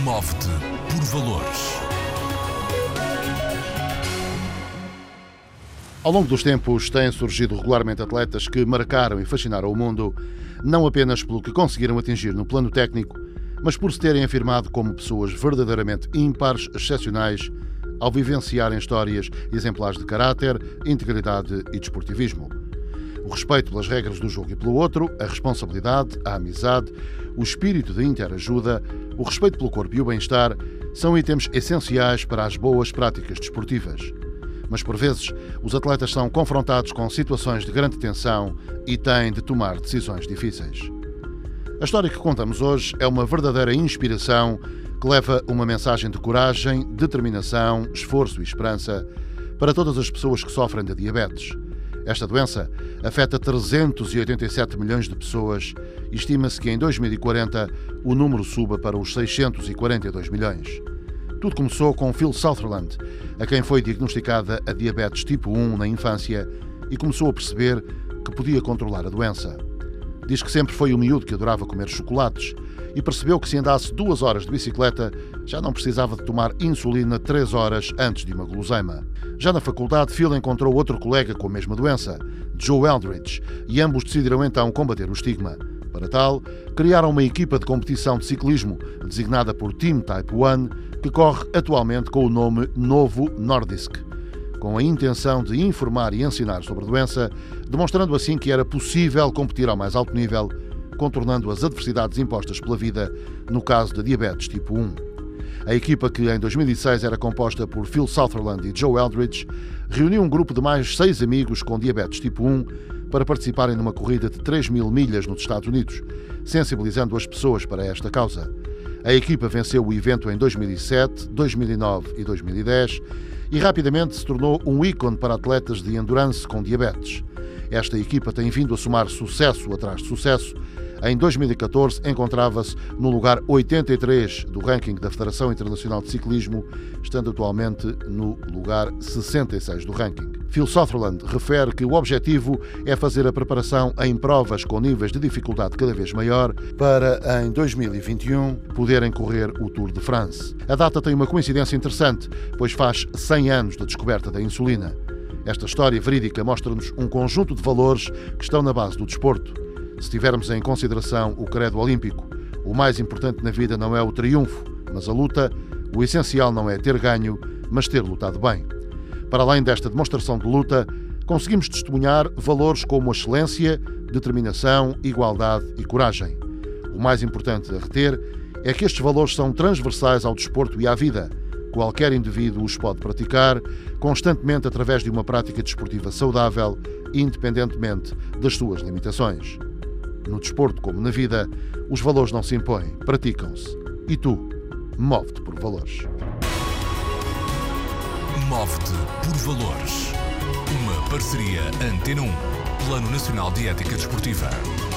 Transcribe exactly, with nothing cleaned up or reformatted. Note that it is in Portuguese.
Move-te por valores. Ao longo dos tempos, têm surgido regularmente atletas que marcaram e fascinaram o mundo, não apenas pelo que conseguiram atingir no plano técnico, mas por se terem afirmado como pessoas verdadeiramente ímpares, excepcionais, ao vivenciarem histórias exemplares de caráter, integridade e desportivismo. O respeito pelas regras do jogo e pelo outro, a responsabilidade, a amizade, o espírito de interajuda, o respeito pelo corpo e o bem-estar são itens essenciais para as boas práticas desportivas. Mas, por vezes, os atletas são confrontados com situações de grande tensão e têm de tomar decisões difíceis. A história que contamos hoje é uma verdadeira inspiração que leva uma mensagem de coragem, determinação, esforço e esperança para todas as pessoas que sofrem de diabetes. Esta doença afeta trezentos e oitenta e sete milhões de pessoas e estima-se que em dois mil e quarenta o número suba para os seiscentos e quarenta e dois milhões. Tudo começou com Phil Sutherland, a quem foi diagnosticada a diabetes tipo um na infância e começou a perceber que podia controlar a doença. Diz que sempre foi um miúdo que adorava comer chocolates e percebeu que se andasse duas horas de bicicleta já não precisava de tomar insulina três horas antes de uma guloseima. Já na faculdade, Phil encontrou outro colega com a mesma doença, Joe Eldridge, e ambos decidiram então combater o estigma. Para tal, criaram uma equipa de competição de ciclismo, designada por Team Type um, que corre atualmente com o nome Novo Nordisk, com a intenção de informar e ensinar sobre a doença, demonstrando assim que era possível competir ao mais alto nível, contornando as adversidades impostas pela vida, no caso da diabetes tipo um. A equipa, que em dois mil e seis era composta por Phil Sutherland e Joe Eldridge, reuniu um grupo de mais seis amigos com diabetes tipo um para participarem numa corrida de três mil milhas nos Estados Unidos, sensibilizando as pessoas para esta causa. A equipa venceu o evento em dois mil e sete, dois mil e nove e dois mil e dez e rapidamente se tornou um ícone para atletas de endurance com diabetes. Esta equipa tem vindo a somar sucesso atrás de sucesso. Em dois mil e catorze encontrava-se no lugar oitenta e três do ranking da Federação Internacional de Ciclismo, estando atualmente no lugar sessenta e seis do ranking. Phil Sutherland refere que o objetivo é fazer a preparação em provas com níveis de dificuldade cada vez maior para, em dois mil e vinte e um, poderem correr o Tour de France. A data tem uma coincidência interessante, pois faz cem anos da descoberta da insulina. Esta história verídica mostra-nos um conjunto de valores que estão na base do desporto. Se tivermos em consideração o credo olímpico, o mais importante na vida não é o triunfo, mas a luta, o essencial não é ter ganho, mas ter lutado bem. Para além desta demonstração de luta, conseguimos testemunhar valores como a excelência, determinação, igualdade e coragem. O mais importante a reter é que estes valores são transversais ao desporto e à vida. Qualquer indivíduo os pode praticar constantemente através de uma prática desportiva saudável, independentemente das suas limitações. No desporto, como na vida, os valores não se impõem, praticam-se. E tu, move-te por valores. Move-te por valores. Uma parceria Antena um, Plano Nacional de Ética Desportiva.